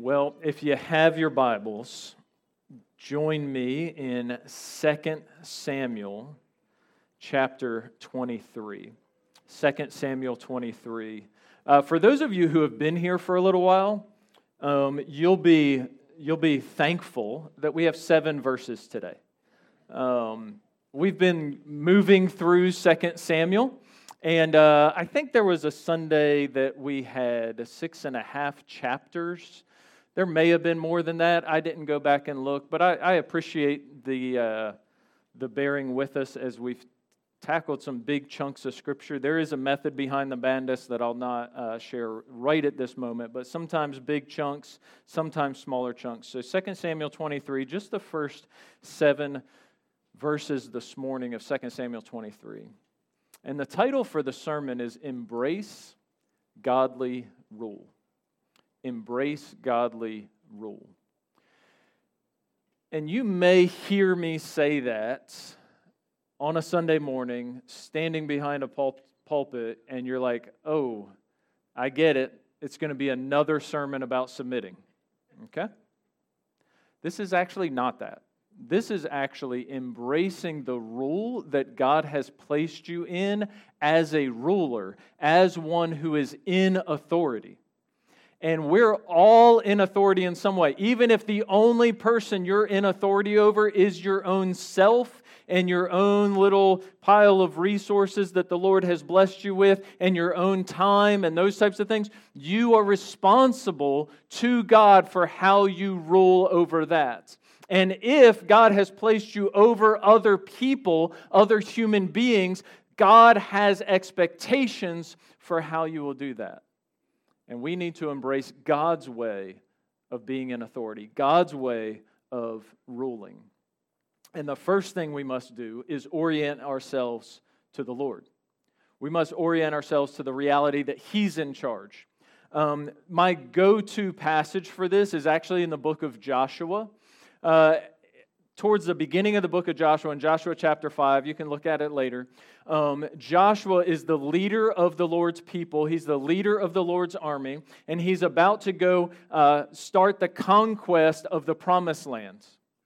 Well, if you have your Bibles, join me in 2 Samuel chapter 23. 2 Samuel 23. For those of you who have been here for a little while, you'll be thankful that we have 7 verses today. We've been moving through 2 Samuel, and I think there was a Sunday that we had 6.5 chapters. There may have been more than that. I didn't go back and look, but I appreciate the bearing with us as we've tackled some big chunks of Scripture. There is a method behind the madness that I'll not share right at this moment, but sometimes big chunks, sometimes smaller chunks. So 2 Samuel 23, just the first 7 verses this morning of 2 Samuel 23. And the title for the sermon is Embrace Godly Rule. Embrace godly rule. And you may hear me say that on a Sunday morning, standing behind a pulpit, and you're like, oh, I get it. It's going to be another sermon about submitting. Okay? This is actually not that. This is actually embracing the rule that God has placed you in as a ruler, as one who is in authority. And we're all in authority in some way. Even if the only person you're in authority over is your own self and your own little pile of resources that the Lord has blessed you with and your own time and those types of things, you are responsible to God for how you rule over that. And if God has placed you over other people, other human beings, God has expectations for how you will do that. And we need to embrace God's way of being in authority, God's way of ruling. And the first thing we must do is orient ourselves to the Lord. We must orient ourselves to the reality that He's in charge. My go-to passage for this is actually in the book of Joshua. Towards the beginning of the book of Joshua, in Joshua chapter 5, you can look at it later. Joshua is the leader of the Lord's people. He's the leader of the Lord's army, and he's about to go start the conquest of the promised land.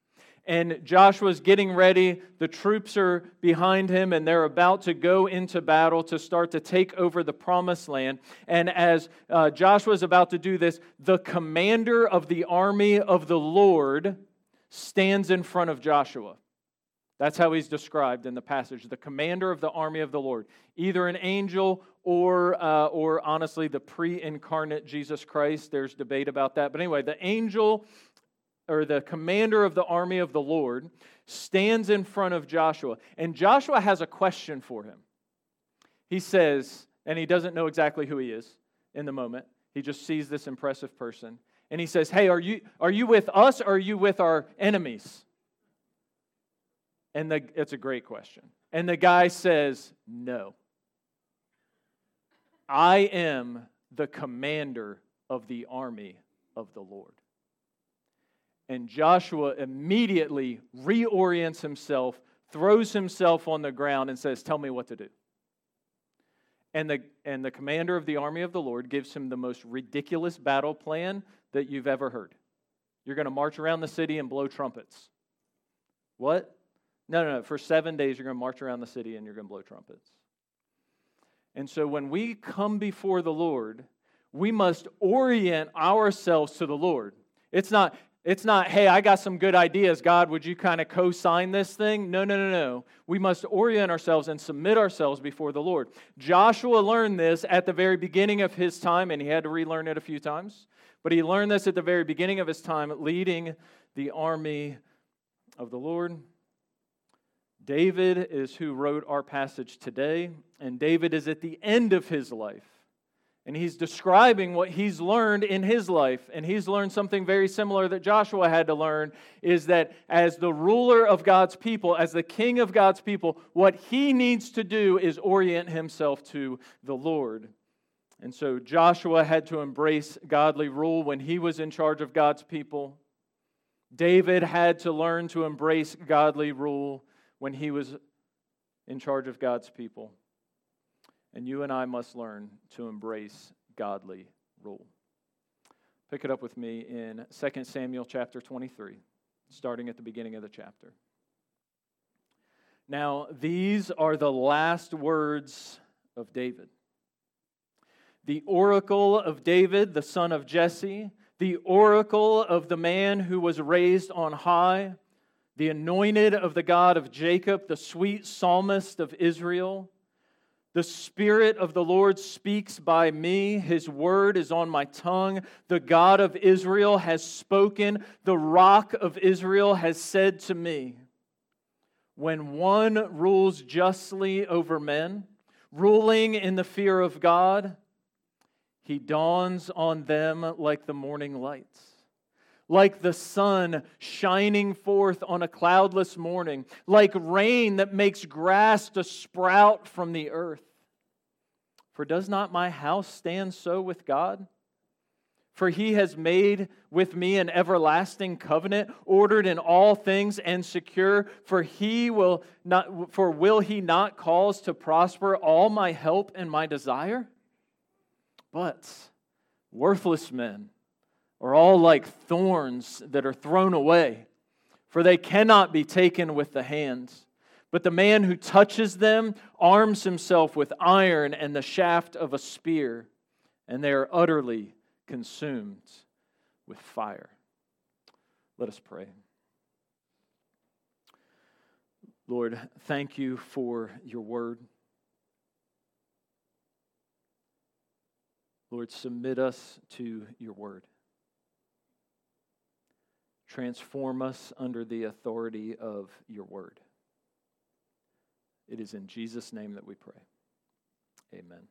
And Joshua's getting ready. The troops are behind him, and they're about to go into battle to start to take over the promised land. And as Joshua's about to do this, the commander of the army of the Lord stands in front of Joshua. That's how he's described in the passage. The commander of the army of the Lord. Either an angel or honestly the pre-incarnate Jesus Christ. There's debate about that. But anyway, the angel or the commander of the army of the Lord stands in front of Joshua. And Joshua has a question for him. He says, and he doesn't know exactly who he is in the moment. He just sees this impressive person. And he says, hey, are you with us or are you with our enemies? And it's a great question. And the guy says, no. I am the commander of the army of the Lord. And Joshua immediately reorients himself, throws himself on the ground and says, tell me what to do. And the commander of the army of the Lord gives him the most ridiculous battle plan that you've ever heard. You're going to march around the city and blow trumpets. What? No. For 7 days, you're going to march around the city and you're going to blow trumpets. And so when we come before the Lord, we must orient ourselves to the Lord. It's not, hey, I got some good ideas. God, would you kind of co-sign this thing? No. We must orient ourselves and submit ourselves before the Lord. Joshua learned this at the very beginning of his time, and he had to relearn it a few times. But he learned this at the very beginning of his time leading the army of the Lord. David is who wrote our passage today, and David is at the end of his life. And he's describing what he's learned in his life. And he's learned something very similar that Joshua had to learn, is that as the ruler of God's people, as the king of God's people, what he needs to do is orient himself to the Lord. And so Joshua had to embrace godly rule when he was in charge of God's people. David had to learn to embrace godly rule when he was in charge of God's people. And you and I must learn to embrace godly rule. Pick it up with me in 2 Samuel chapter 23, starting at the beginning of the chapter. Now, these are the last words of David. The oracle of David, the son of Jesse, the oracle of the man who was raised on high, the anointed of the God of Jacob, the sweet psalmist of Israel. The Spirit of the Lord speaks by me. His word is on my tongue. The God of Israel has spoken. The Rock of Israel has said to me, when one rules justly over men, ruling in the fear of God, he dawns on them like the morning lights, like the sun shining forth on a cloudless morning, like rain that makes grass to sprout from the earth. For does not my house stand so with God? For he has made with me an everlasting covenant, ordered in all things and secure. For will he not cause to prosper all my help and my desire? But worthless men are all like thorns that are thrown away, for they cannot be taken with the hands. But the man who touches them arms himself with iron and the shaft of a spear, and they are utterly consumed with fire. Let us pray. Lord, thank you for your word. Lord, submit us to your word. Transform us under the authority of your word. It is in Jesus' name that we pray. Amen.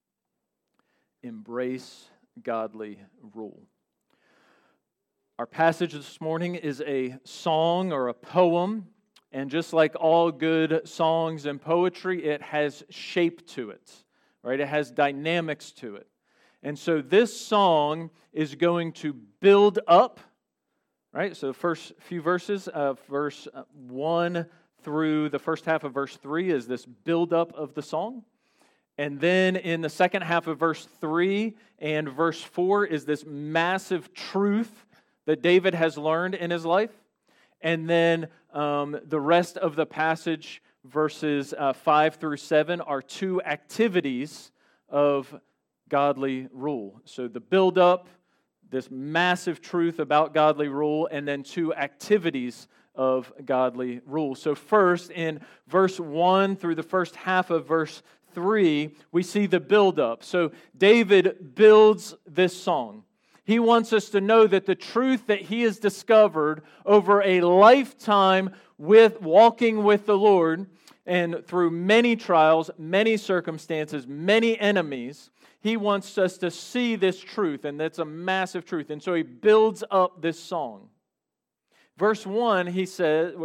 Embrace godly rule. Our passage this morning is a song or a poem, and just like all good songs and poetry, it has shape to it, right? It has dynamics to it. And so this song is going to build up, right? So the first few verses of verse 1 through the first half of verse 3 is this build-up of the song. And then in the second half of verse 3 and verse 4 is this massive truth that David has learned in his life. And then the rest of the passage, verses 5 through 7, are two activities of godly rule. So the build-up, this massive truth about godly rule, and then two activities of godly rule. So first, in verse 1 through the first half of verse 3, we see the build-up. So David builds this song. He wants us to know that the truth that he has discovered over a lifetime with walking with the Lord and through many trials, many circumstances, many enemies, he wants us to see this truth, and that's a massive truth. And so he builds up this song. Verse 1, he says,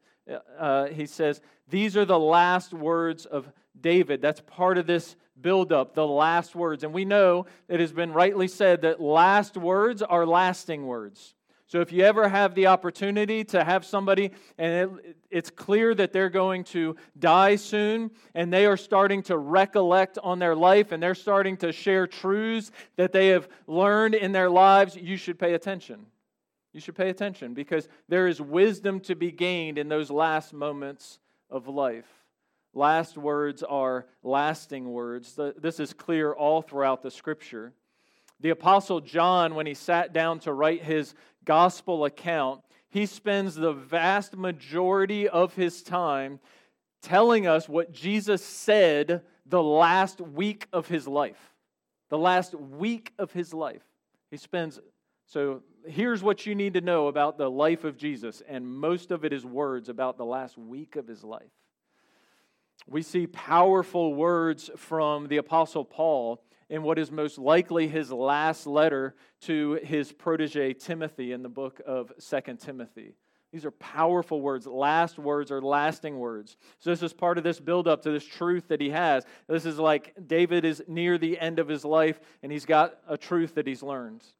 these are the last words of David. That's part of this build-up, the last words. And we know it has been rightly said that last words are lasting words. So if you ever have the opportunity to have somebody, and it's clear that they're going to die soon, and they are starting to recollect on their life, and they're starting to share truths that they have learned in their lives, you should pay attention. You should pay attention because there is wisdom to be gained in those last moments of life. Last words are lasting words. This is clear all throughout the Scripture. The Apostle John, when he sat down to write his gospel account, he spends the vast majority of his time telling us what Jesus said the last week of his life. The last week of his life. So here's what you need to know about the life of Jesus, and most of it is words about the last week of his life. We see powerful words from the Apostle Paul in what is most likely his last letter to his protege Timothy in the book of 2 Timothy. These are powerful words. Last words are lasting words. So this is part of this build-up to this truth that he has. This is like David is near the end of his life, and he's got a truth that he's learned.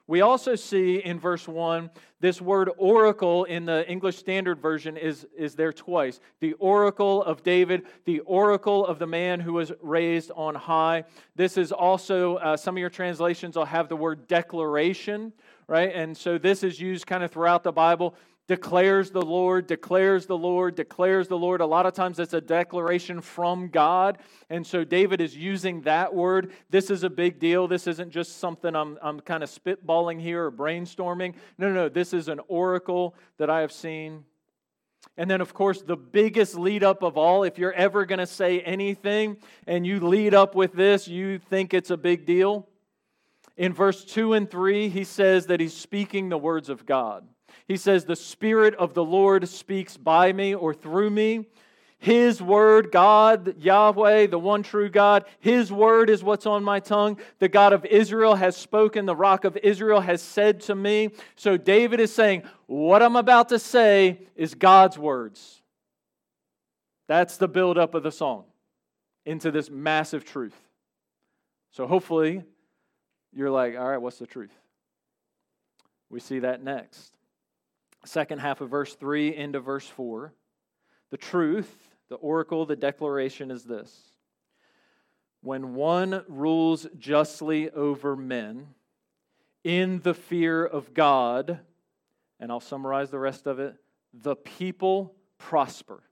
We also see in verse 1, this word oracle in the English Standard Version is there twice. The oracle of David, the oracle of the man who was raised on high. This is also, some of your translations will have the word declaration, right? And so this is used kind of throughout the Bible. Declares the Lord, declares the Lord, declares the Lord. A lot of times it's a declaration from God. And so David is using that word. This is a big deal. This isn't just something I'm kind of spitballing here or brainstorming. No. This is an oracle that I have seen. And then, of course, the biggest lead up of all, if you're ever going to say anything and you lead up with this, you think it's a big deal. In verse 2 and 3, he says that he's speaking the words of God. He says, the Spirit of the Lord speaks by me or through me. His word, God, Yahweh, the one true God, His word is what's on my tongue. The God of Israel has spoken. The Rock of Israel has said to me. So David is saying, what I'm about to say is God's words. That's the buildup of the song into this massive truth. So hopefully you're like, all right, what's the truth? We see that next. Second half of verse 3 into verse 4. The truth, the oracle, the declaration is this. When one rules justly over men in the fear of God, and I'll summarize the rest of it, the people prosper.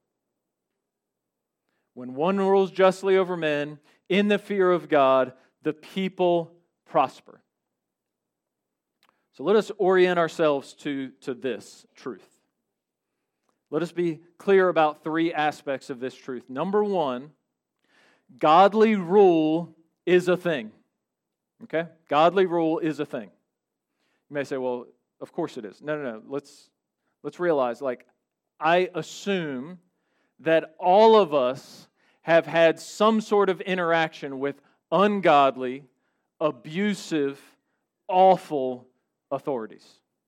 When one rules justly over men in the fear of God, the people prosper. So let us orient ourselves to this truth. Let us be clear about three aspects of this truth. Number one, godly rule is a thing. Okay? Godly rule is a thing. You may say, well, of course it is. No. Let's realize, I assume that all of us have had some sort of interaction with ungodly, abusive, awful authorities.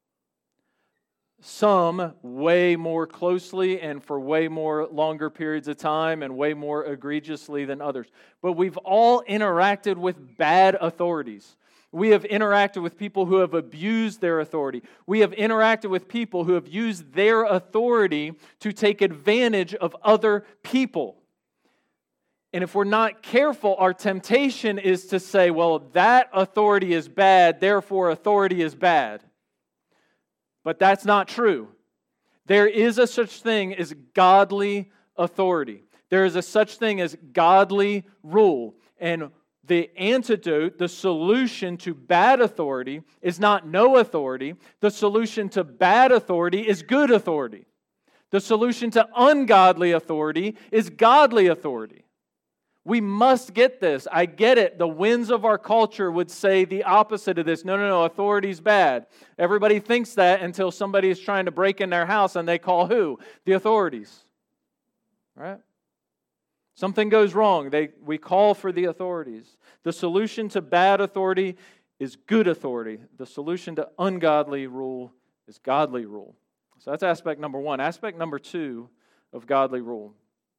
Some way more closely and for way more longer periods of time and way more egregiously than others. But we've all interacted with bad authorities. We have interacted with people who have abused their authority. We have interacted with people who have used their authority to take advantage of other people. And if we're not careful, our temptation is to say, well, that authority is bad, therefore authority is bad. But that's not true. There is a such thing as godly authority. There is a such thing as godly rule. And the antidote, the solution to bad authority is not no authority. The solution to bad authority is good authority. The solution to ungodly authority is godly authority. We must get this. I get it. The winds of our culture would say the opposite of this. No, authority's bad. Everybody thinks that until somebody is trying to break in their house and they call who? The authorities. Right? Something goes wrong. We call for the authorities. The solution to bad authority is good authority. The solution to ungodly rule is godly rule. So that's aspect number one. Aspect number two of godly rule.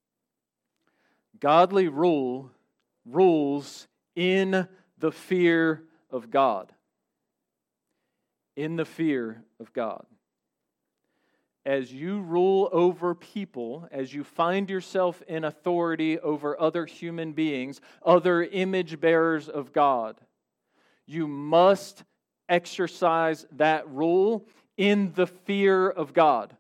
Godly rule rules in the fear of God. In the fear of God. As you rule over people, as you find yourself in authority over other human beings, other image bearers of God, you must exercise that rule in the fear of God.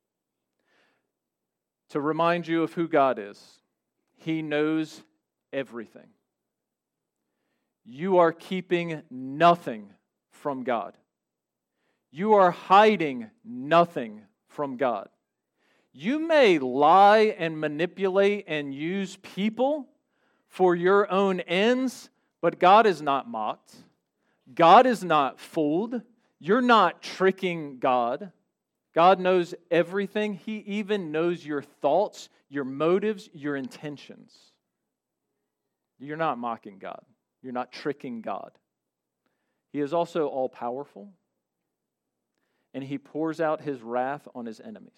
To remind you of who God is. He knows everything. You are keeping nothing from God. You are hiding nothing from God. You may lie and manipulate and use people for your own ends, but God is not mocked. God is not fooled. You're not tricking God. God knows everything. He even knows your thoughts, your motives, your intentions. You're not mocking God. You're not tricking God. He is also all-powerful, and He pours out His wrath on His enemies.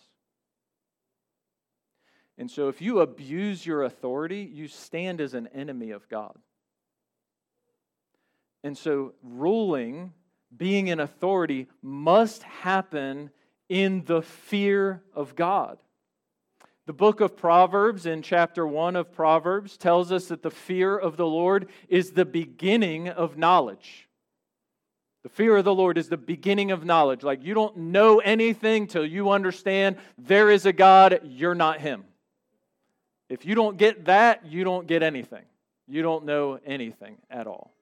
And so if you abuse your authority, you stand as an enemy of God. And so ruling being in authority must happen in the fear of God. The book of Proverbs, in chapter 1 of Proverbs, tells us that the fear of the Lord is the beginning of knowledge. The fear of the Lord is the beginning of knowledge. Like, you don't know anything till you understand there is a God, you're not Him. If you don't get that, you don't get anything. You don't know anything at all.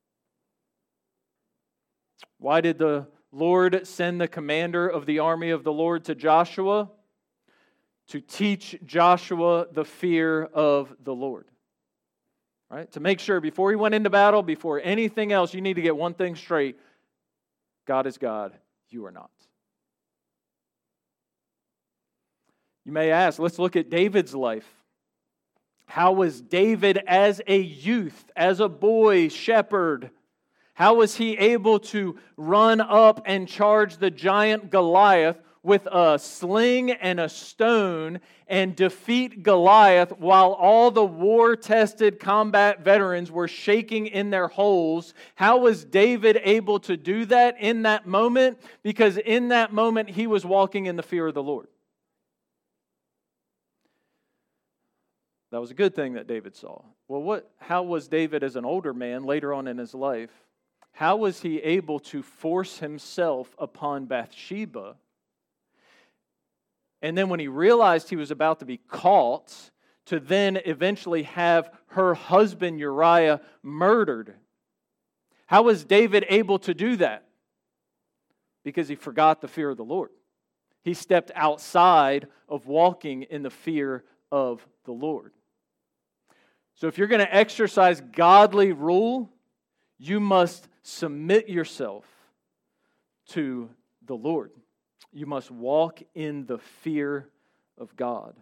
Why did the Lord send the commander of the army of the Lord to Joshua? To teach Joshua the fear of the Lord. Right? To make sure before he went into battle, before anything else, you need to get one thing straight. God is God, you are not. You may ask, let's look at David's life. How was David as a youth, as a boy shepherd? How was he able to run up and charge the giant Goliath with a sling and a stone and defeat Goliath while all the war-tested combat veterans were shaking in their holes? How was David able to do that in that moment? Because in that moment he was walking in the fear of the Lord. That was a good thing that David saw. Well, how was David as an older man later on in his life? How was he able to force himself upon Bathsheba? And then when he realized he was about to be caught, to then eventually have her husband Uriah murdered. How was David able to do that? Because he forgot the fear of the Lord. He stepped outside of walking in the fear of the Lord. So if you're going to exercise godly rule, you must submit yourself to the Lord. You must walk in the fear of God.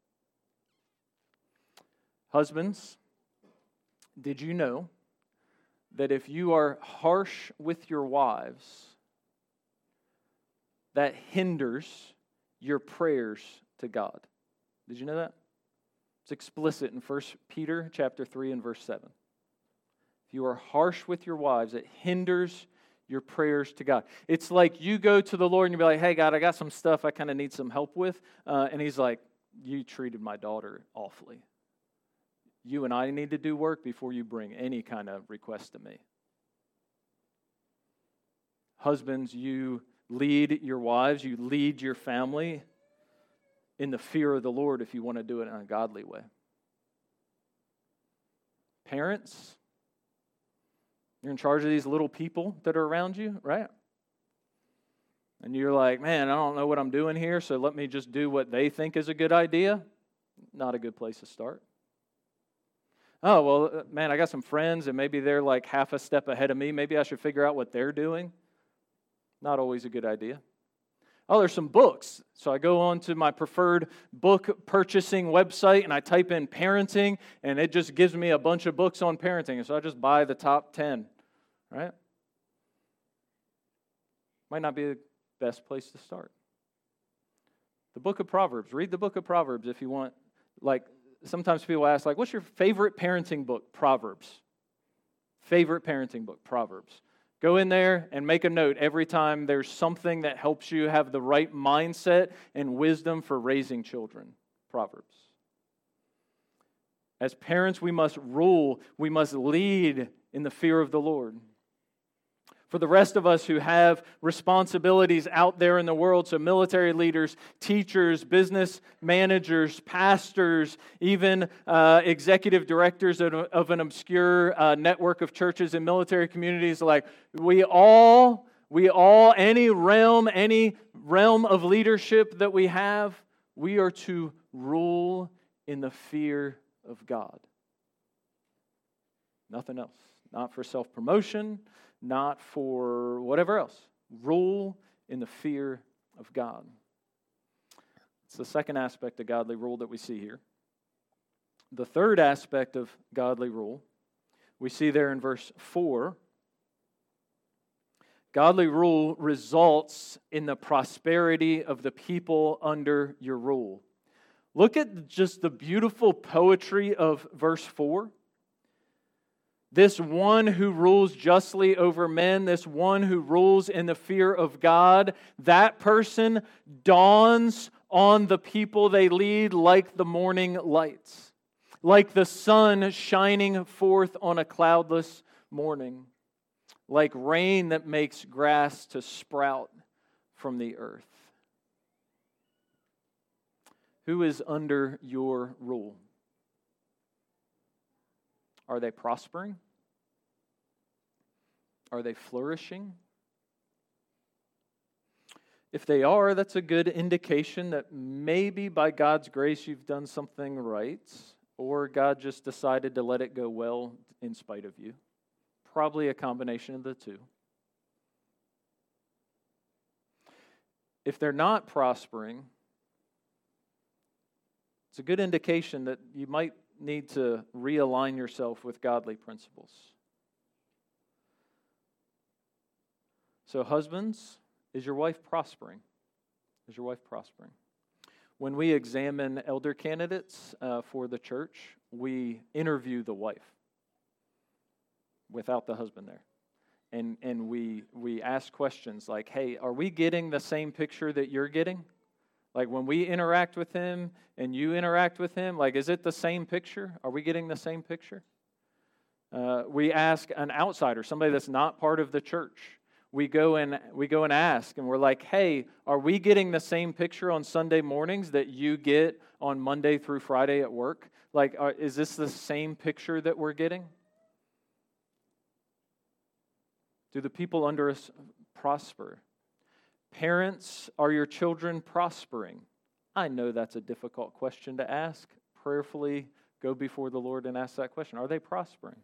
Husbands, did you know that if you are harsh with your wives, that hinders your prayers to God? Did you know that? It's explicit in 1 Peter chapter 3 and verse 7. If you are harsh with your wives, it hinders your prayers to God. It's like you go to the Lord and you be like, hey, God, I got some stuff I kind of need some help with. And He's like, you treated my daughter awfully. You and I need to do work before you bring any kind of request to me. Husbands, you lead your wives, you lead your family in the fear of the Lord if you want to do it in a godly way. Parents, you're in charge of these little people that are around you, right? And you're like, man, I don't know what I'm doing here, so let me just do what they think is a good idea. Not a good place to start. Oh, well, man, I got some friends, and maybe they're like half a step ahead of me. Maybe I should figure out what they're doing. Not always a good idea. Oh, there's some books. So I go on to my preferred book purchasing website and I type in parenting and it just gives me a bunch of books on parenting. And so I just buy the top 10, right? Might not be the best place to start. The book of Proverbs. Read the book of Proverbs if you want. Like, sometimes people ask, like, what's your favorite parenting book? Proverbs. Favorite parenting book? Proverbs. Go in there and make a note every time there's something that helps you have the right mindset and wisdom for raising children. Proverbs. As parents, we must rule, we must lead in the fear of the Lord. For the rest of us who have responsibilities out there in the world, so military leaders, teachers, business managers, pastors, even executive directors of an obscure network of churches and military communities, like we all, any realm of leadership that we have, we are to rule in the fear of God. Nothing else. Not for self-promotion, not for whatever else. Rule in the fear of God. It's the second aspect of godly rule that we see here. The third aspect of godly rule, we see there in verse 4. Godly rule results in the prosperity of the people under your rule. Look at just the beautiful poetry of verse 4. This one who rules justly over men, this one who rules in the fear of God, that person dawns on the people they lead like the morning lights, like the sun shining forth on a cloudless morning, like rain that makes grass to sprout from the earth. Who is under your rule? Are they prospering? Are they flourishing? If they are, that's a good indication that maybe by God's grace you've done something right, or God just decided to let it go well in spite of you. Probably a combination of the two. If they're not prospering, it's a good indication that you might need to realign yourself with godly principles. So husbands, is your wife prospering? Is your wife prospering? When we examine elder candidates for the church, we interview the wife without the husband there. And we ask questions like, hey, are we getting the same picture that you're getting? Like when we interact with him and you interact with him, like is it the same picture? Are we getting the same picture? We ask an outsider, somebody that's not part of the church. We go and ask, and we're like, hey, are we getting the same picture on Sunday mornings that you get on Monday through Friday at work? Like, is this the same picture that we're getting? Do the people under us prosper? Parents, are your children prospering? I know that's a difficult question to ask. Prayerfully go before the Lord and ask that question. Are they prospering?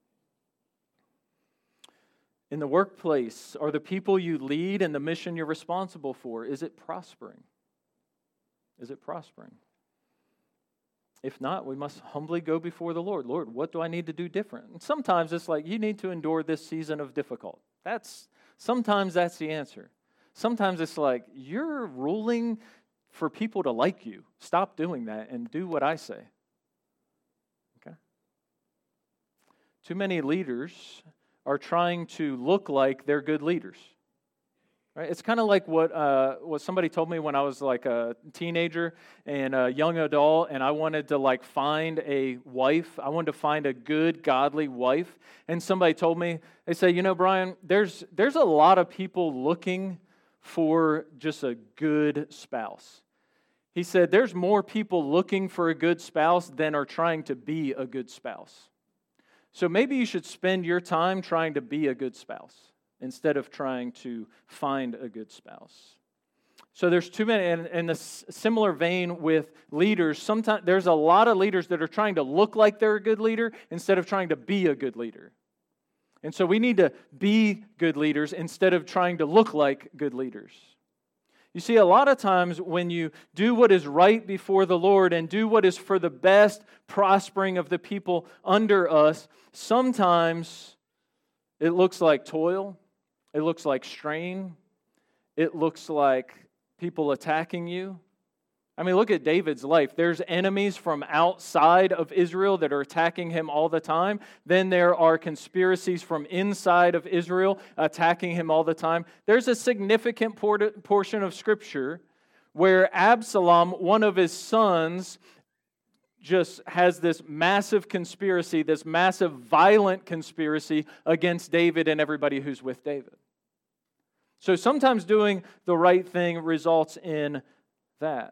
In the workplace, are the people you lead and the mission you're responsible for, is it prospering? Is it prospering? If not, we must humbly go before the Lord. Lord, what do I need to do different? And sometimes it's like, you need to endure this season of difficult. Sometimes that's the answer. Sometimes it's like, you're ruling for people to like you. Stop doing that and do what I say. Okay? Too many leaders are trying to look like they're good leaders. Right? It's kind of like what somebody told me when I was like a teenager and a young adult, and I wanted to like find a wife. I wanted to find a good, godly wife. And somebody told me, they say, you know, Brian, there's a lot of people looking for just a good spouse. He said, there's more people looking for a good spouse than are trying to be a good spouse. So maybe you should spend your time trying to be a good spouse instead of trying to find a good spouse. So there's too many, and in a similar vein with leaders, sometimes there's a lot of leaders that are trying to look like they're a good leader instead of trying to be a good leader. And so we need to be good leaders instead of trying to look like good leaders. You see, a lot of times when you do what is right before the Lord and do what is for the best prospering of the people under us, sometimes it looks like toil, it looks like strain, it looks like people attacking you. I mean, look at David's life. There's enemies from outside of Israel that are attacking him all the time. Then there are conspiracies from inside of Israel attacking him all the time. There's a significant portion of Scripture where Absalom, one of his sons, just has this massive conspiracy, this massive violent conspiracy against David and everybody who's with David. So sometimes doing the right thing results in that.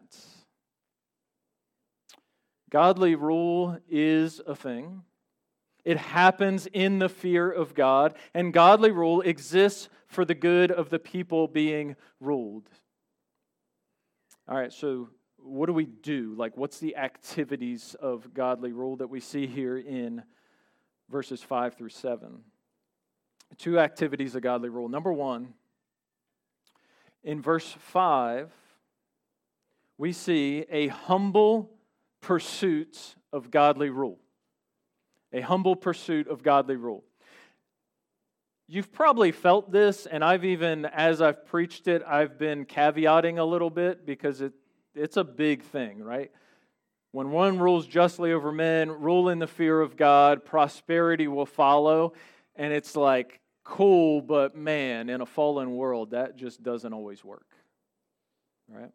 Godly rule is a thing. It happens in the fear of God, and godly rule exists for the good of the people being ruled. All right, so what do we do? Like, what's the activities of godly rule that we see here in verses 5 through 7? 2 activities of godly rule. Number 1, in verse 5, we see a humble pursuit of godly rule. A humble pursuit of godly rule. You've probably felt this, and I've even, as I've preached it, I've been caveating a little bit because it's a big thing, right? When one rules justly over men, rule in the fear of God, prosperity will follow. And it's like, cool, but man, in a fallen world, that just doesn't always work. Right?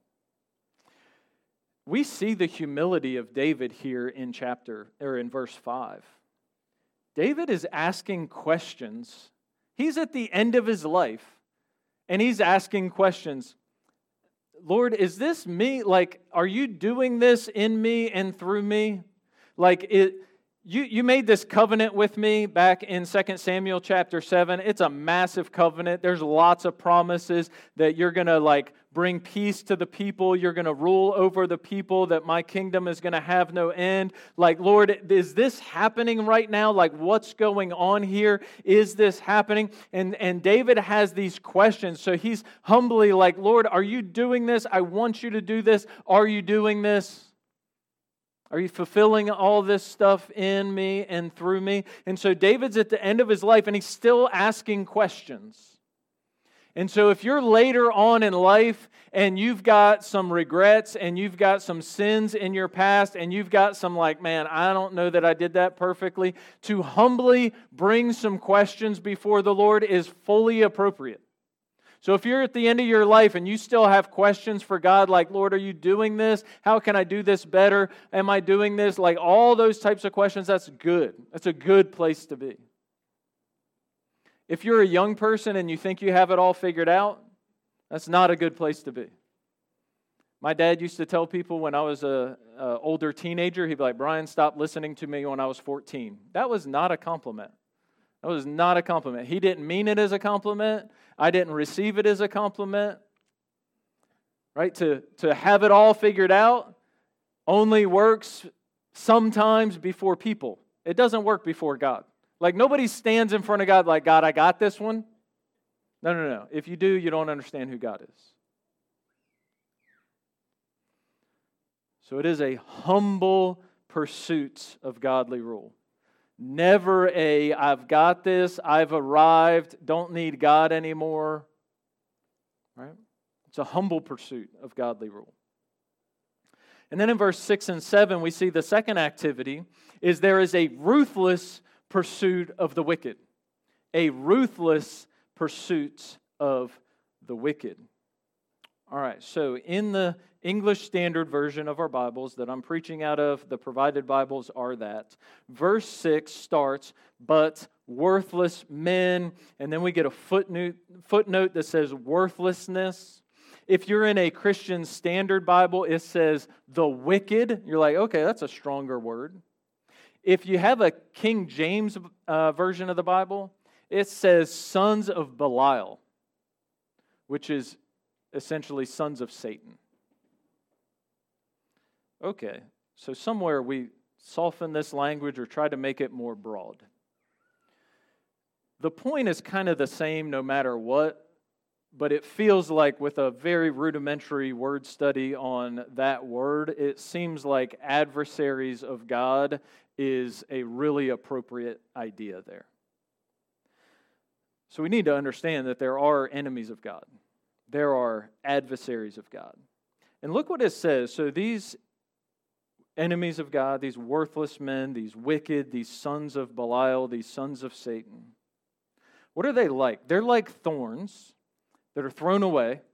We see the humility of David here in verse 5. David is asking questions. He's at the end of his life, and he's asking questions. Lord, is this me? Like, are you doing this in me and through me? Like, you made this covenant with me back in 2 Samuel chapter 7. It's a massive covenant. There's lots of promises that you're going to bring peace to the people. You're going to rule over the people, that my kingdom is going to have no end. Like, Lord, is this happening right now? Like, what's going on here? Is this happening? And David has these questions. So he's humbly like, Lord, are you doing this? I want you to do this. Are you doing this? Are you fulfilling all this stuff in me and through me? And so David's at the end of his life, and he's still asking questions. And so if you're later on in life and you've got some regrets and you've got some sins in your past and you've got some man, I don't know that I did that perfectly, to humbly bring some questions before the Lord is fully appropriate. So if you're at the end of your life and you still have questions for God, like, Lord, are you doing this? How can I do this better? Am I doing this? Like all those types of questions, that's good. That's a good place to be. If you're a young person and you think you have it all figured out, that's not a good place to be. My dad used to tell people when I was an older teenager, he'd be like, Brian, stop listening to me when I was 14. That was not a compliment. That was not a compliment. He didn't mean it as a compliment. I didn't receive it as a compliment. Right? To have it all figured out only works sometimes before people. It doesn't work before God. Like nobody stands in front of God like, God, I got this one. No. If you do, you don't understand who God is. So it is a humble pursuit of godly rule. Never I've got this, I've arrived, don't need God anymore. Right? It's a humble pursuit of godly rule. And then in verse 6 and 7, we see the second activity is there is a ruthless pursuit of the wicked. A ruthless pursuit of the wicked. All right, so in the English Standard Version of our Bibles that I'm preaching out of, the provided Bibles are that. Verse 6 starts, but worthless men, and then we get a footnote that says worthlessness. If you're in a Christian Standard Bible, it says the wicked. You're like, okay, that's a stronger word. If you have a King James version of the Bible, it says sons of Belial, which is essentially sons of Satan. Okay, so somewhere we soften this language or try to make it more broad. The point is kind of the same no matter what, but it feels like with a very rudimentary word study on that word, it seems like adversaries of God is a really appropriate idea there. So we need to understand that there are enemies of God. There are adversaries of God. And look what it says. So these enemies of God, these worthless men, these wicked, these sons of Belial, these sons of Satan. What are they like? They're like thorns that are thrown away,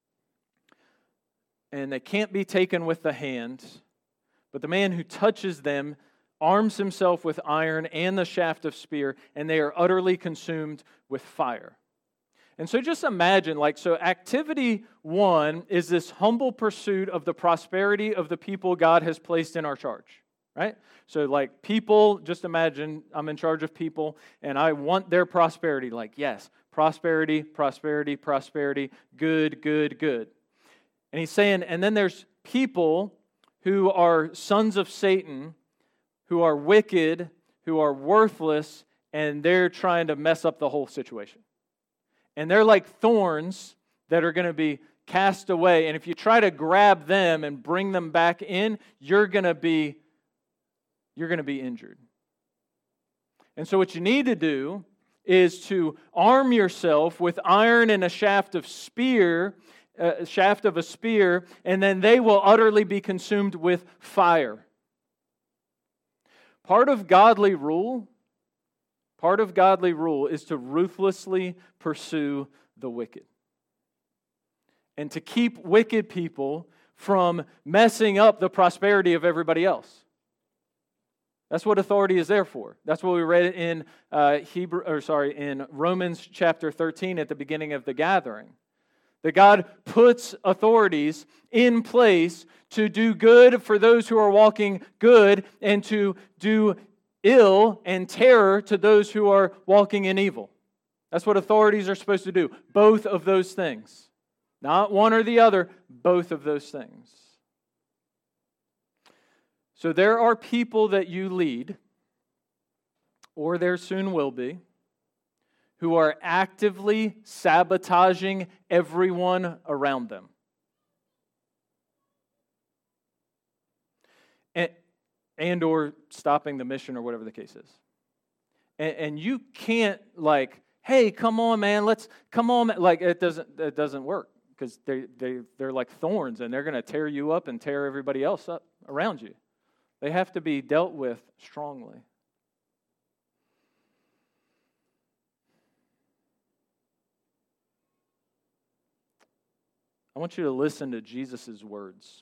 and they can't be taken with the hand, but the man who touches them arms himself with iron and the shaft of spear, and they are utterly consumed with fire. And so just imagine, so activity 1 is this humble pursuit of the prosperity of the people God has placed in our charge, right? So people, just imagine I'm in charge of people and I want their prosperity. Yes, prosperity, prosperity, prosperity, good, good, good. And he's saying, and then there's people who are sons of Satan, who are wicked, who are worthless, and they're trying to mess up the whole situation. And they're like thorns that are going to be cast away. And if you try to grab them and bring them back in, you're going to be injured. And so what you need to do is to arm yourself with iron and a shaft of a spear, and then they will utterly be consumed with fire. Part of godly rule is to ruthlessly pursue the wicked. And to keep wicked people from messing up the prosperity of everybody else. That's what authority is there for. That's what we read in in Romans chapter 13 at the beginning of the gathering. That God puts authorities in place to do good for those who are walking good and to do ill and terror to those who are walking in evil. That's what authorities are supposed to do. Both of those things. Not one or the other, both of those things. So there are people that you lead, or there soon will be, who are actively sabotaging everyone around them. And or stopping the mission or whatever the case is. And you can't hey, come on, man, come on. It doesn't work because they're like thorns and they're going to tear you up and tear everybody else up around you. They have to be dealt with strongly. I want you to listen to Jesus' words.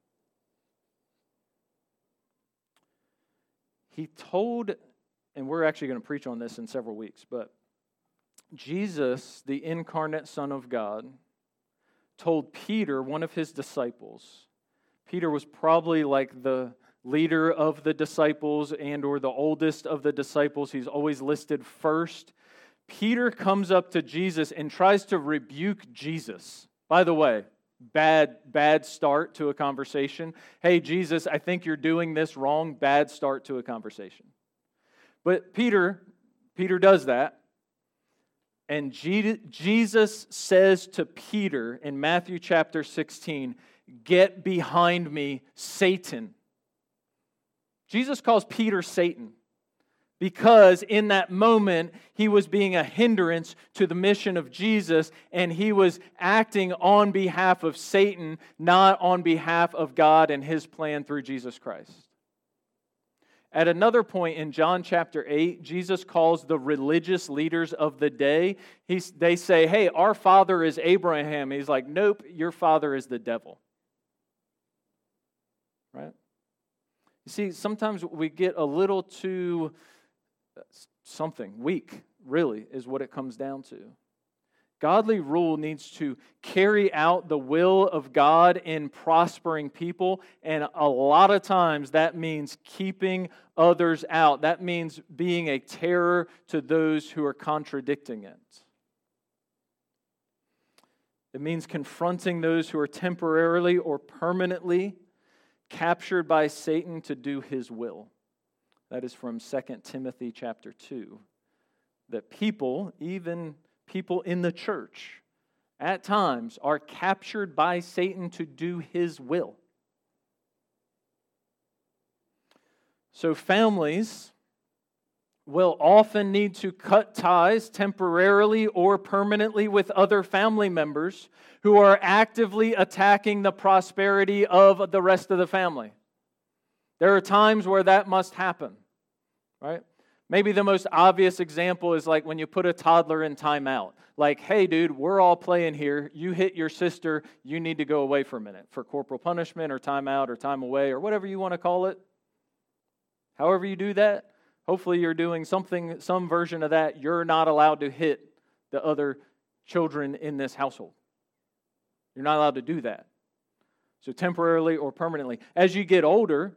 He told, and we're actually going to preach on this in several weeks, but Jesus, the incarnate Son of God, told Peter, one of his disciples. Peter was probably like the leader of the disciples and or the oldest of the disciples. He's always listed first. Peter comes up to Jesus and tries to rebuke Jesus. By the way, bad start to a conversation. Hey, Jesus, I think you're doing this wrong. Bad start to a conversation. But Peter does that. And Jesus says to Peter in Matthew chapter 16, "Get behind me, Satan." Jesus calls Peter Satan because in that moment he was being a hindrance to the mission of Jesus and he was acting on behalf of Satan, not on behalf of God and His plan through Jesus Christ. At another point in John chapter 8, Jesus calls the religious leaders of the day. They say, "Hey, our father is Abraham." He's like, "Nope, your father is the devil." Right? You see, sometimes we get a little too weak, really, is what it comes down to. Godly rule needs to carry out the will of God in prospering people, and a lot of times that means keeping others out. That means being a terror to those who are contradicting it. It means confronting those who are temporarily or permanently captured by Satan to do his will. That is from 2 Timothy chapter 2. That people, even people in the church, at times are captured by Satan to do his will. So families will often need to cut ties temporarily or permanently with other family members who are actively attacking the prosperity of the rest of the family. There are times where that must happen, right? Maybe the most obvious example is like when you put a toddler in timeout. Like, "Hey, dude, we're all playing here. You hit your sister. You need to go away for a minute for corporal punishment or timeout or time away or whatever you want to call it." However you do that, hopefully you're doing some version of that. You're not allowed to hit the other children in this household. You're not allowed to do that. So temporarily or permanently. As you get older,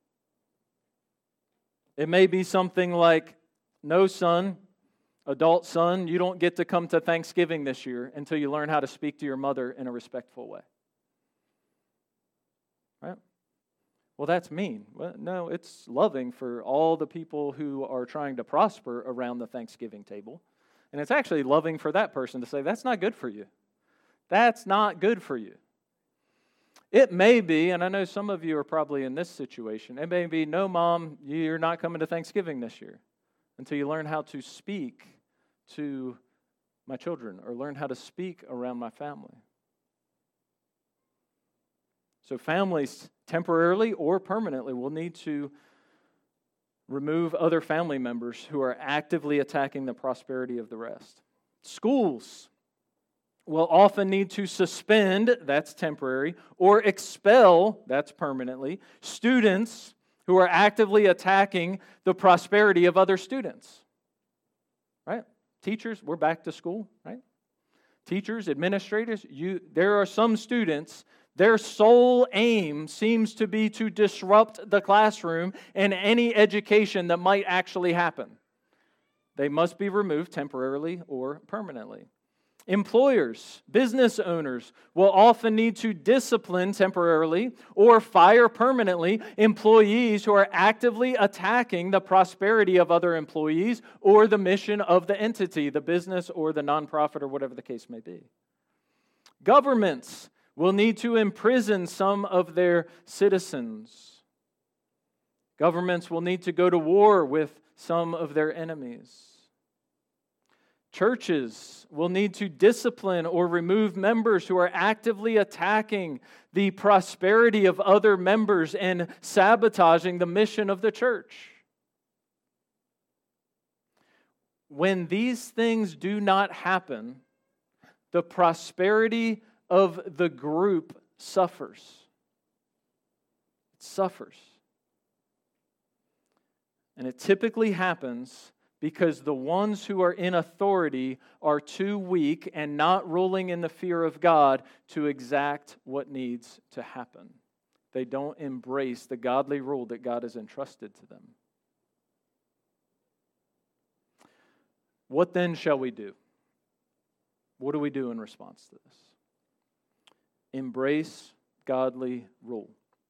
it may be something like, "No, son, adult son, you don't get to come to Thanksgiving this year until you learn how to speak to your mother in a respectful way." Right? Well, that's mean. Well, no, it's loving for all the people who are trying to prosper around the Thanksgiving table. And it's actually loving for that person to say, "That's not good for you. That's not good for you." It may be, and I know some of you are probably in this situation, it may be, "No, Mom, you're not coming to Thanksgiving this year until you learn how to speak to my children or learn how to speak around my family." So families, temporarily or permanently, will need to Remove other family members who are actively attacking the prosperity of the rest. Schools will often need to suspend, that's temporary, or expel, that's permanently, students who are actively attacking the prosperity of other students. Right? Teachers, we're back to school, right? Teachers, administrators, there are some students, their sole aim seems to be to disrupt the classroom and any education that might actually happen. They must be removed temporarily or permanently. Employers, business owners will often need to discipline temporarily or fire permanently employees who are actively attacking the prosperity of other employees or the mission of the entity, the business or the nonprofit or whatever the case may be. Governments will need to imprison some of their citizens. Governments will need to go to war with some of their enemies. Churches will need to discipline or remove members who are actively attacking the prosperity of other members and sabotaging the mission of the church. When these things do not happen, the prosperity of the group suffers. It suffers. And it typically happens because the ones who are in authority are too weak and not ruling in the fear of God to exact what needs to happen. They don't embrace the godly rule that God has entrusted to them. What then shall we do? What do we do in response to this? Embrace godly rule.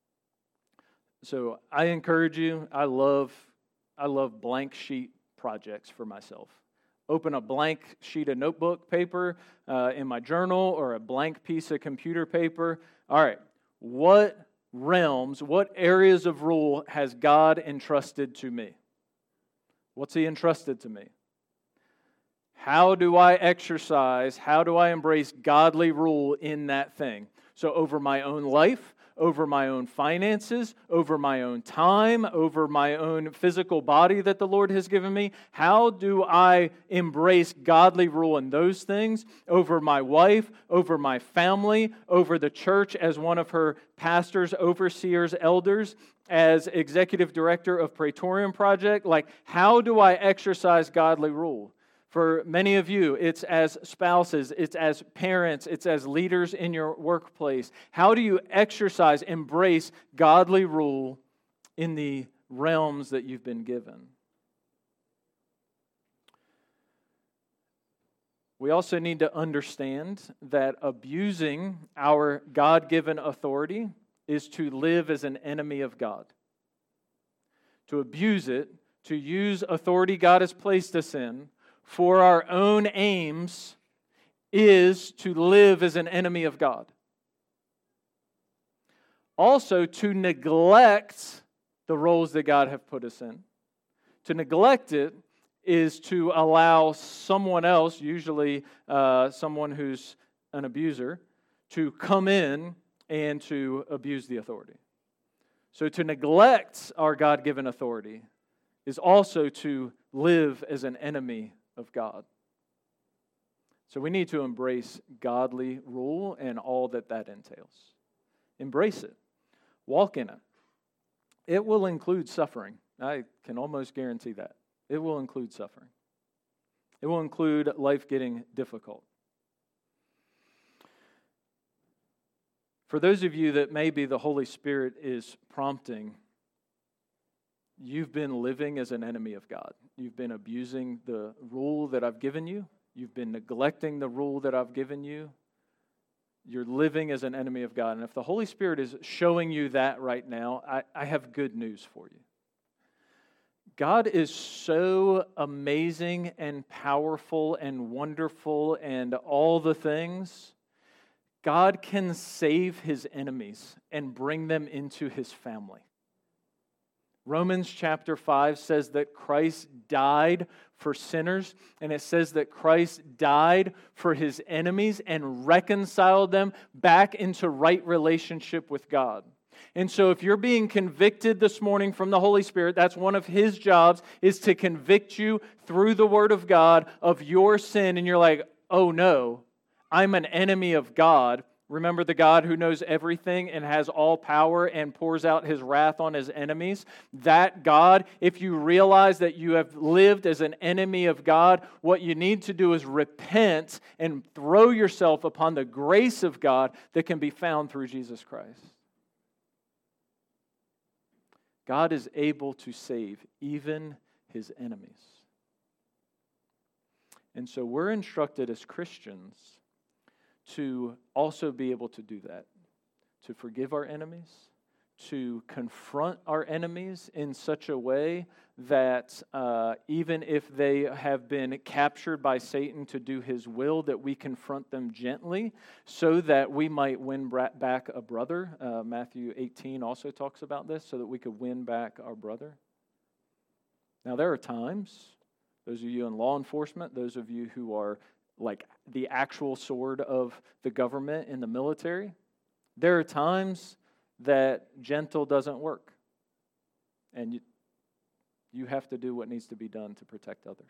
So I encourage you, I love blank sheet projects for myself. Open a blank sheet of notebook paper in my journal or a blank piece of computer paper. All right, what realms, what areas of rule has God entrusted to me? What's He entrusted to me? How do I embrace godly rule in that thing? So over my own life, over my own finances, over my own time, over my own physical body that the Lord has given me. How do I embrace godly rule in those things? Over my wife, over my family, over the church as one of her pastors, overseers, elders, as executive director of Praetorium Project. Like, how do I exercise godly rule? For many of you, it's as spouses, it's as parents, it's as leaders in your workplace. How do you embrace godly rule in the realms that you've been given? We also need to understand that abusing our God-given authority is to live as an enemy of God. To abuse it, to use authority God has placed us in, for our own aims is to live as an enemy of God. Also, to neglect the roles that God have put us in. To neglect it is to allow someone else, usually someone who's an abuser, to come in and to abuse the authority. So to neglect our God-given authority is also to live as an enemy of God. So we need to embrace godly rule and all that entails. Embrace it. Walk in it. It will include suffering. I can almost guarantee that. It will include suffering. It will include life getting difficult. For those of you that maybe the Holy Spirit is prompting, you've been living as an enemy of God. You've been abusing the rule that I've given you. You've been neglecting the rule that I've given you. You're living as an enemy of God. And if the Holy Spirit is showing you that right now, I have good news for you. God is so amazing and powerful and wonderful and all the things. God can save His enemies and bring them into His family. Romans chapter 5 says that Christ died for sinners, and it says that Christ died for His enemies and reconciled them back into right relationship with God. And so if you're being convicted this morning from the Holy Spirit, that's one of His jobs, is to convict you through the Word of God of your sin. And you're like, oh no, I'm an enemy of God. Remember the God who knows everything and has all power and pours out His wrath on His enemies? That God, if you realize that you have lived as an enemy of God, what you need to do is repent and throw yourself upon the grace of God that can be found through Jesus Christ. God is able to save even His enemies. And so we're instructed as Christians to also be able to do that, to forgive our enemies, to confront our enemies in such a way that even if they have been captured by Satan to do his will, that we confront them gently so that we might win back a brother. Matthew 18 also talks about this, so that we could win back our brother. Now there are times, those of you in law enforcement, those of you who are like the actual sword of the government in the military, there are times that gentle doesn't work. And you have to do what needs to be done to protect others.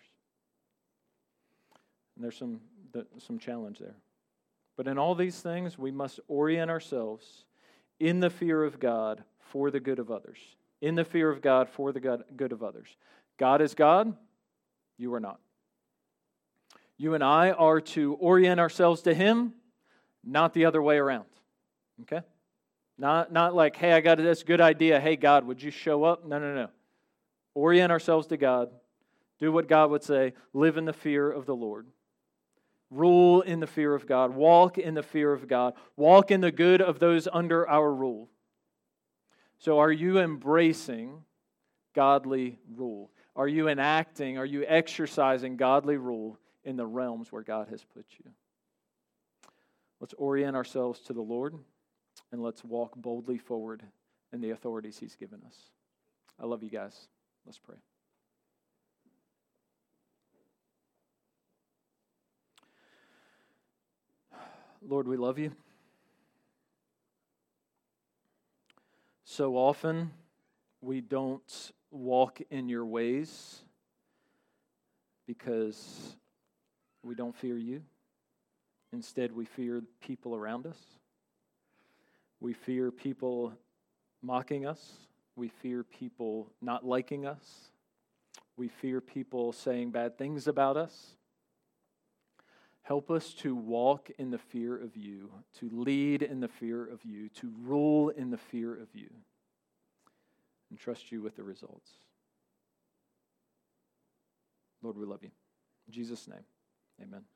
And there's some challenge there. But in all these things, we must orient ourselves in the fear of God for the good of others. In the fear of God for the good of others. God is God, you are not. You and I are to orient ourselves to Him, not the other way around. Okay? Not like, hey, I got this good idea. Hey, God, would you show up? No. Orient ourselves to God. Do what God would say. Live in the fear of the Lord. Rule in the fear of God. Walk in the fear of God. Walk in the good of those under our rule. So are you embracing godly rule? Are you enacting, are you exercising godly rule in the realms where God has put you? Let's orient ourselves to the Lord, and let's walk boldly forward in the authorities He's given us. I love you guys. Let's pray. Lord, we love you. So often we don't walk in your ways because we don't fear you. Instead, we fear people around us. We fear people mocking us. We fear people not liking us. We fear people saying bad things about us. Help us to walk in the fear of you, to lead in the fear of you, to rule in the fear of you, and trust you with the results. Lord, we love you. In Jesus' name, amen.